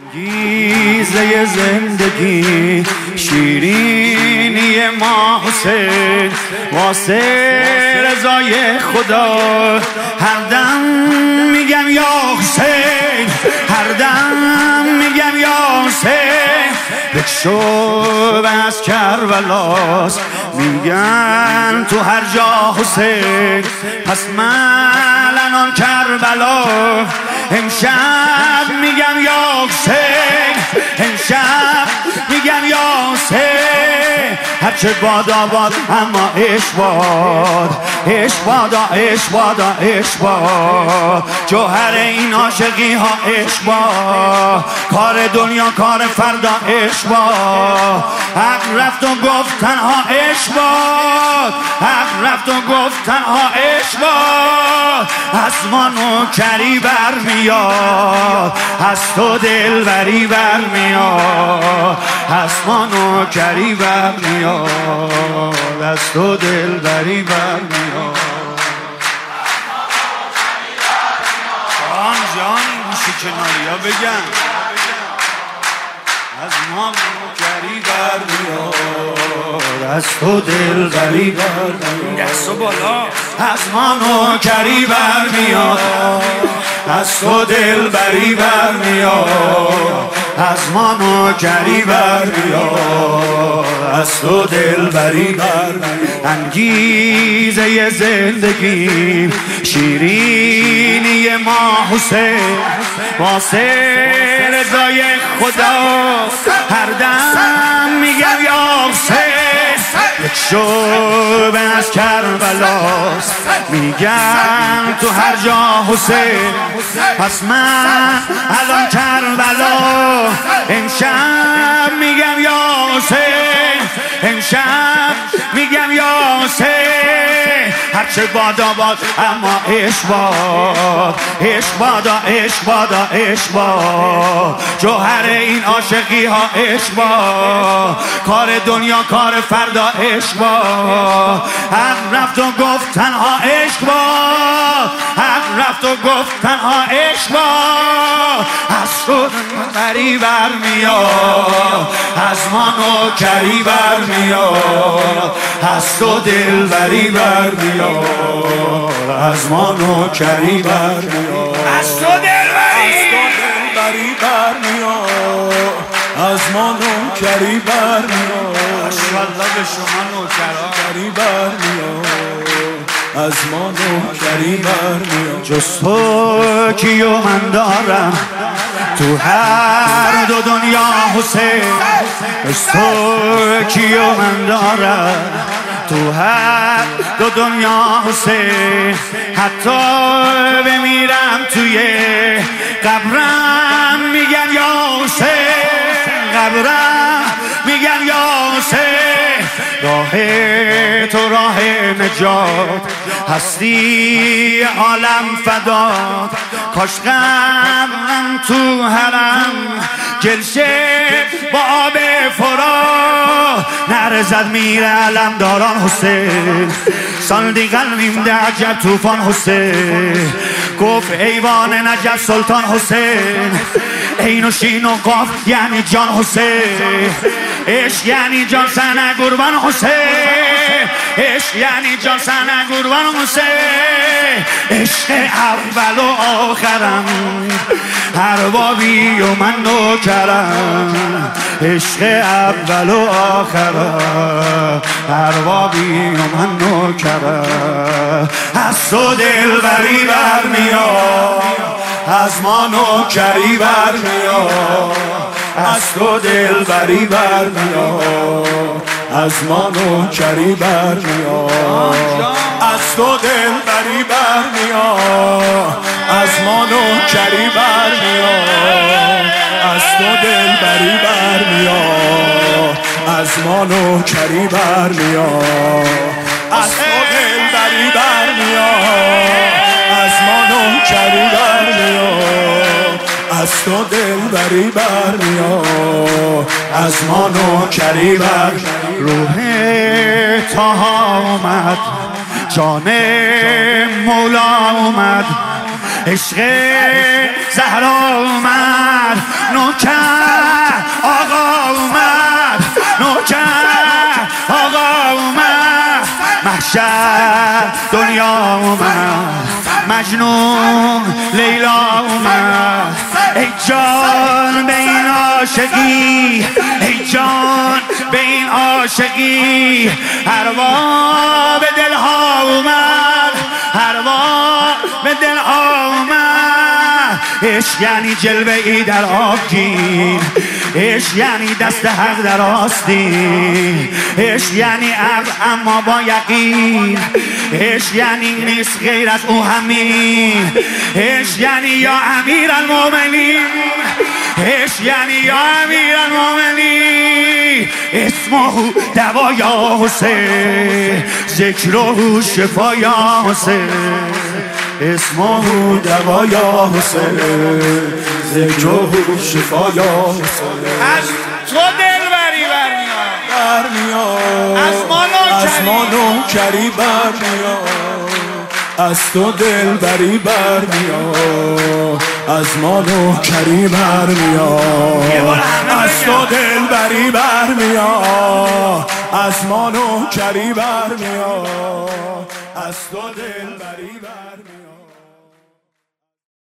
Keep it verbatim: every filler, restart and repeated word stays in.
انگیزه زندگی شیرینی ما حسین، واسه رضای خدا هر دم میگم یا حسین، هر دم میگم یا حسین. بکشو از کربلاست میگن تو هر جا حسین، پس من الان کربلا امشب میگم یا حسین، امشب میگم یا حسین. هرچه باد آباد اما عشق باد، عشق بادا عشق بادا عشق باد، جوهر این عاشقی ها عشق باد، کار دنیا کار فردا عشق باد. حق رفت و گفت تنها عشق باد، حق رفت و گفت تنها عشق باد. از ما نوکری برمیاد، از تو دلبری برمیاد، از ما نوکری برمیاد، از تو دلبری برمیاد. جان جان گوشی کناری ها بگن از ما نوکری برمیاد، از تو دلبری برمیاد. دست و بالا از ما نوکری برمیاد، از تو دلبری برمیاد، از ما نوکری برمیاد، از تو دلبری برمیاد. انگیزه زندگی شیرینی ما حسین، واسه رضای خدا هر دم میگم یا حسین. یک شب از کربلاست میگم تو هر جا حسین، پس من الان کربلا امشب میگم یا حسین، امشب میگم یا حسین. هرچه باد آباد اما عشق باد، عشق بادا عشق بادا عشق باد، جوهر این عاشقی ها عشق باد، کار دنیا کار فردا عشق باد. حق رفت و گفت تنها عشق باد، حق رفت و گفت تنها عشق باد. از تو دلبری برمیاد، از ما نوکری برمیاد، از تو دلبری برمیاد، از ما نوکری برمیاد، از تو دلبری برمیاد، از ما نوکری برمیاد. ماشاءالله به شما نوکری برمیاد، از ما نوکری برمیاد. جز تو کیو من دارم تو هر دو دنیا حسین، جز تو کیو من دارم تو هر دو دنیا حسین. حتی بمیرم توی قبرم میگم یا حسین، قبرم میگم یا حسین. راه تو راه نجات، هستی عالم فدات، کاش قبرم تو حرم گلشه با آب فرات. نرزد میره علم داران حسین، ساندی قلبیم ده عجب توفان حسین. گفت ایوان نجف سلطان حسین، عین و شین و قاف یعنی جان حسین. عشق یعنی جان سنه قربان حسین، عشق یعنی جان سنه قربان حسین. عشق اول و آخرم، هر بابی و من نوکرم. عشق اول و آخرم، هر بابی و من نوکرم. از تو دلبری برمیاد، از ما نوکری برمیاد، از تو دلبری برمیاد، از ما نوکری برمیاد، از تو دلبری برمیاد، از ما نوکری برمیاد، از تو دلبری برمیاد، از ما نوکری برمیاد، از تو دلبری برمیاد، از ما نوکری برمیاد، از تو دلبری برمیاد، از ما نوکری برمیاد. روح طه اومد، جان مولا اومد، عشق زهرا اومد، نوکر شهر دنیا اومد، مجنون لیلا اومد. ای جان به این عاشقی، ای جان به این عاشقی، اروا به دلها اومد، اروا به دلها اومد. عشق یعنی جلوه ای در آبگین، عشق یعنی دست حق در آستین، عشق یعنی عقل اما با یقین، عشق یعنی نیست غیر از او همین، عشق یعنی یا امیر المؤمنین، عشق یعنی یا امیر المؤمنین. اسمه دوا یا حسین، ذکره شفا یا حسین، اسمه دوا یا حسین، ذکره شفا یا حسین. از تو دلبری برمیاد، از ما نوکری برمیاد، از تو دلبری برمیاد، از ما نوکری برمیاد، از تو دلبری برمیاد، از ما نوکری برمیاد، از تو دلبری برمیاد.